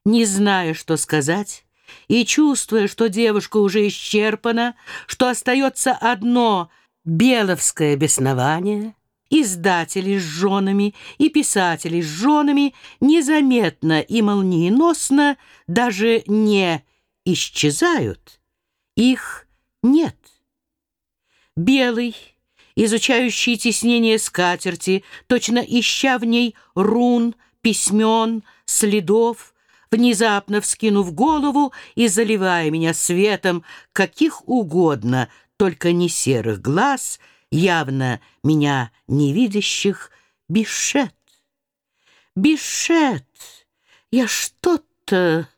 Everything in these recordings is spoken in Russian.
Не зная, что сказать, и чувствуя, что девушка уже исчерпана, что остается одно беловское беснование, издатели с женами и писатели с женами незаметно и молниеносно даже не исчезают, их нет. Белый, изучающий тиснение скатерти, точно ища в ней рун, письмен, следов, внезапно вскинув голову и заливая меня светом каких угодно, только не серых глаз, явно меня невидящих, Бишет. Бишет, я что-то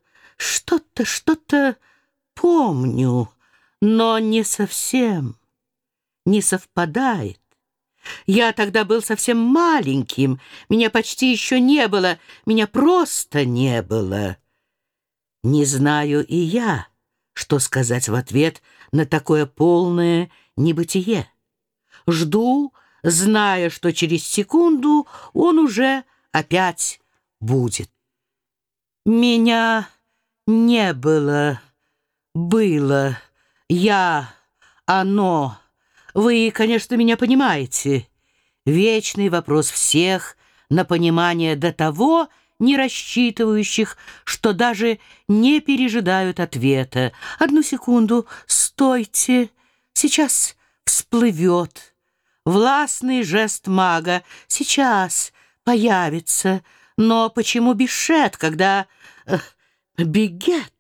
помню, но не совсем, не совпадает. Я тогда был совсем маленьким, меня почти еще не было, меня просто не было. Не знаю и я, что сказать в ответ на такое полное небытие. Жду, зная, что через секунду он уже опять будет. Меня не было, было, я, оно. Вы, конечно, меня понимаете. Вечный вопрос всех на понимание до того, не рассчитывающих, что даже не пережидают ответа. Одну секунду, стойте, сейчас всплывет. Властный жест мага сейчас появится. Но почему Бишет, когда Бигет?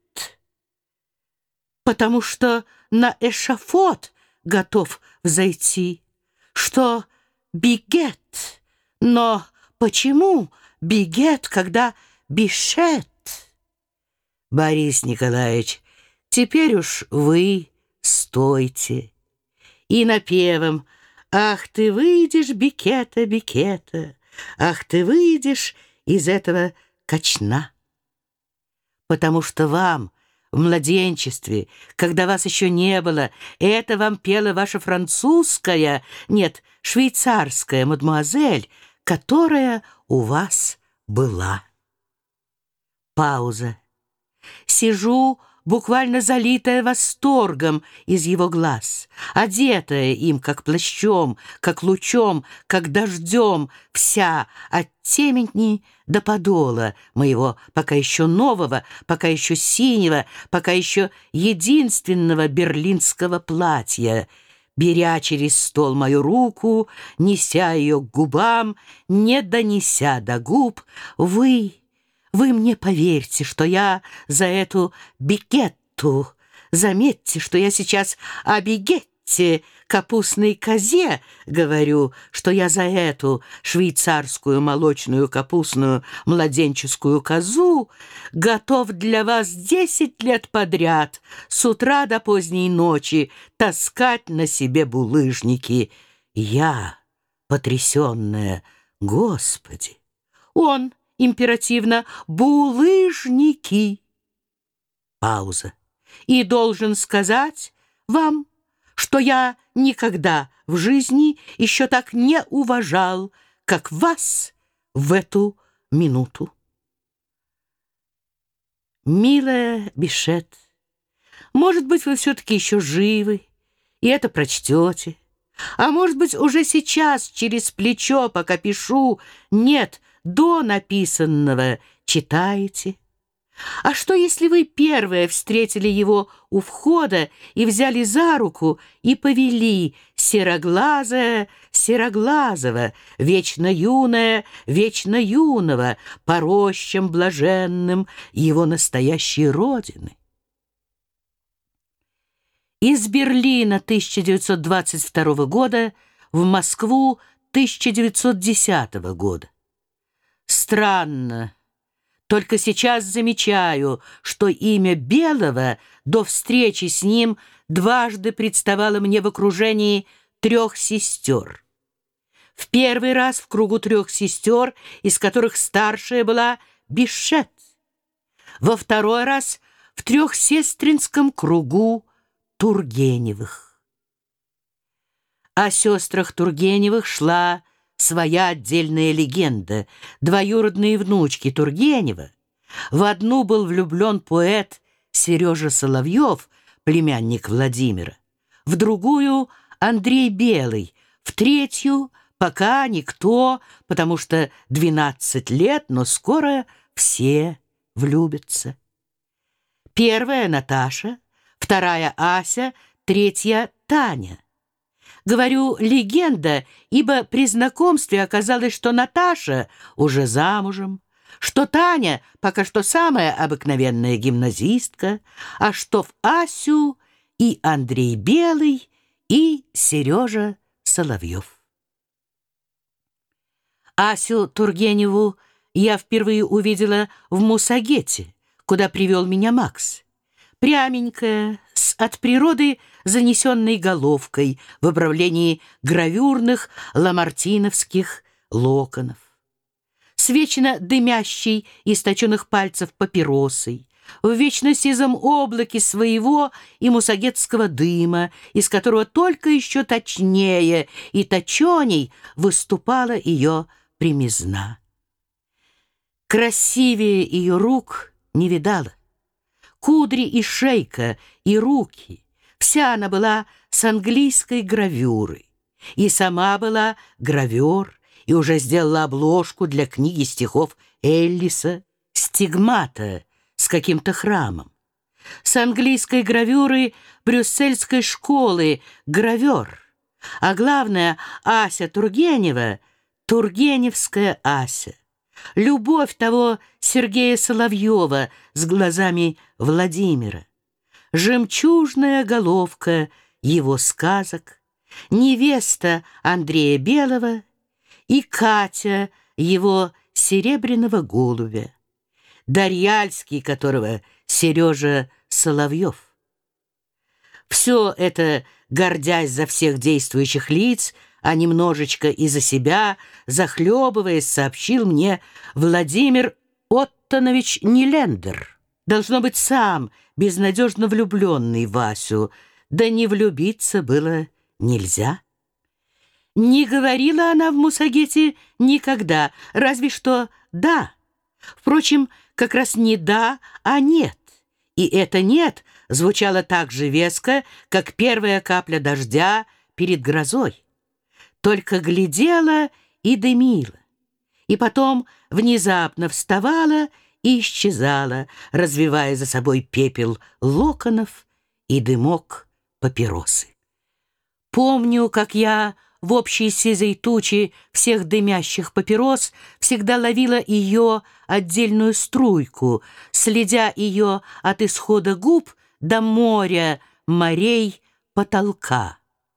Потому что на эшафот готов взойти, что Бигет. Но почему Бигет, когда Бишет? Борис Николаевич, теперь уж вы стойте. И напевом: «Ах, ты выйдешь, Бикета, Бикета, ах, ты выйдешь из этого качна». Потому что вам в младенчестве, когда вас еще не было, это вам пела ваша французская, нет, швейцарская мадемуазель, которая у вас была. Пауза. Сижу, буквально залитая восторгом из его глаз, одетая им как плащом, как лучом, как дождем, вся от темени до подола моего пока еще нового, пока еще синего, пока еще единственного берлинского платья, беря через стол мою руку, неся ее к губам, не донеся до губ, вы мне поверьте, что я за эту Бикетту, заметьте, что я сейчас о Бигетте, капустной козе говорю, что я за эту швейцарскую молочную капустную младенческую козу готов для вас 10 лет подряд с утра до поздней ночи таскать на себе булыжники. Я, потрясенная, Господи, он императивно: булыжники. Пауза. И должен сказать вам, что я никогда в жизни еще так не уважал, как вас в эту минуту. Милая Бишет, может быть, вы все-таки еще живы, и это прочтете. А может быть, уже сейчас через плечо, пока пишу, нет, до написанного читаете? А что, если вы первые встретили его у входа и взяли за руку и повели сероглазая сероглазого, вечно юная вечно юного, по рощам блаженным его настоящей родины? Из Берлина 1922 года в Москву 1910 года. Странно. Только сейчас замечаю, что имя Белого до встречи с ним дважды представало мне в окружении 3 сестер. В первый раз в кругу 3 сестер, из которых старшая была Бишет. Во второй раз в трехсестринском кругу Тургеневых. О сестрах Тургеневых шла своя отдельная легенда. Двоюродные внучки Тургенева, В одну был влюблен поэт Сережа Соловьев, племянник Владимира, в другую — Андрей Белый, в третью — пока никто, потому что 12 лет, но скоро все влюбятся. Первая — Наташа, вторая — Ася, третья — Таня. Говорю «легенда», ибо при знакомстве оказалось, что Наташа уже замужем, что Таня пока что самая обыкновенная гимназистка, а что в Асю и Андрей Белый, и Сережа Соловьев. Асю Тургеневу я впервые увидела в Мусагете, куда привел меня Макс. Пряменькая, с от природы занесенной головкой в обрамлении гравюрных ламартиновских локонов, с вечно дымящей из точенных пальцев папиросой, в вечно сизом облаке своего и мусагетского дыма, из которого только еще точнее и точеней выступала ее примизна. Красивее ее рук не видала. Кудри и шейка, и руки — вся она была с английской гравюрой. И сама была гравер, и уже сделала обложку для книги стихов Эллиса «Стигмата» с каким-то храмом. С английской гравюры брюссельской школы гравер. А главное, Ася Тургенева — тургеневская Ася. Любовь того Сергея Соловьева с глазами Владимира. Жемчужная головка его сказок, невеста Андрея Белого и Катя его серебряного голубя, Дарьяльский которого Сережа Соловьев. Все это, гордясь за всех действующих лиц, а немножечко и за себя, захлебываясь, сообщил мне Владимир Оттонович Нилендер. Должно быть, сам безнадежно влюбленный в Васю, да не влюбиться было нельзя. Не говорила она в Мусагете никогда, разве что «да». Впрочем, как раз не «да», а «нет». И это «нет» звучало так же веско, как первая капля дождя перед грозой. Только глядела и дымила, и потом внезапно вставала и исчезала, развивая за собой пепел локонов и дымок папиросы. Помню, как я в общей сизой туче всех дымящих папирос всегда ловила ее отдельную струйку, следя ее от исхода губ до моря морей потолка.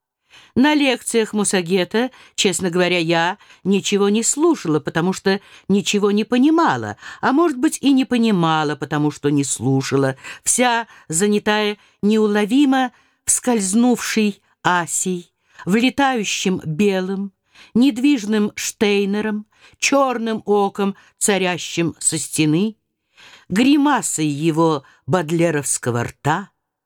На лекциях Мусагета, честно говоря, я ничего не слушала, потому что ничего не понимала, а может быть и не понимала, потому что не слушала, вся занятая неуловимо вскользнувшей Асей, влетающим белым, недвижным Штейнером, черным оком, царящим со стены, гримасой его бодлеровского рта.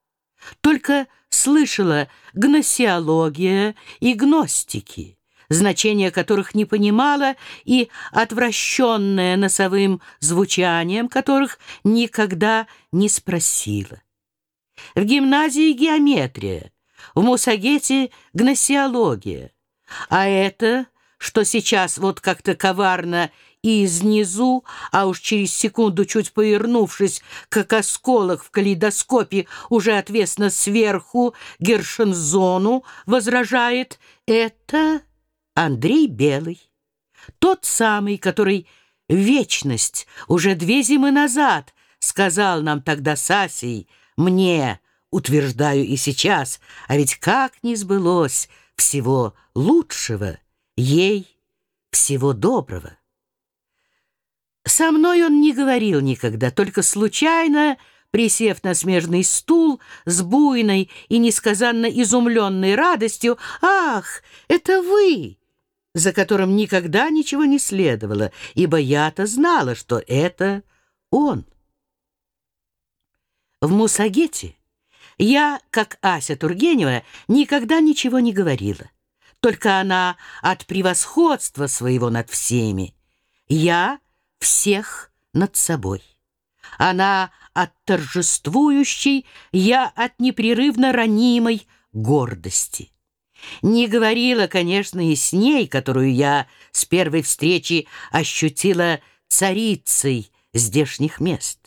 Только слышала гносеология и гностики, значения которых не понимала и отвращенная носовым звучанием которых никогда не спросила. В гимназии геометрия, в Мусагете гносеология, а это, что сейчас вот как-то коварно и изнизу, а уж через секунду, чуть повернувшись, как осколок в калейдоскопе, уже отвесно сверху Гершензону возражает, это Андрей Белый, тот самый, который вечность уже 2 зимы назад сказал нам тогда с Асей, мне, утверждаю и сейчас, а ведь как не сбылось всего лучшего, ей всего доброго. Со мной он не говорил никогда, только случайно, присев на смежный стул с буйной и несказанно изумленной радостью, «Ах, это вы!», за которым никогда ничего не следовало, ибо я-то знала, что это он. В Мусагете я, как Ася Тургенева, никогда ничего не говорила, только она от превосходства своего над всеми, я всех над собой. Она от торжествующей, я от непрерывно ранимой гордости. Не говорила, конечно, и с ней, которую я с первой встречи ощутила царицей здешних мест.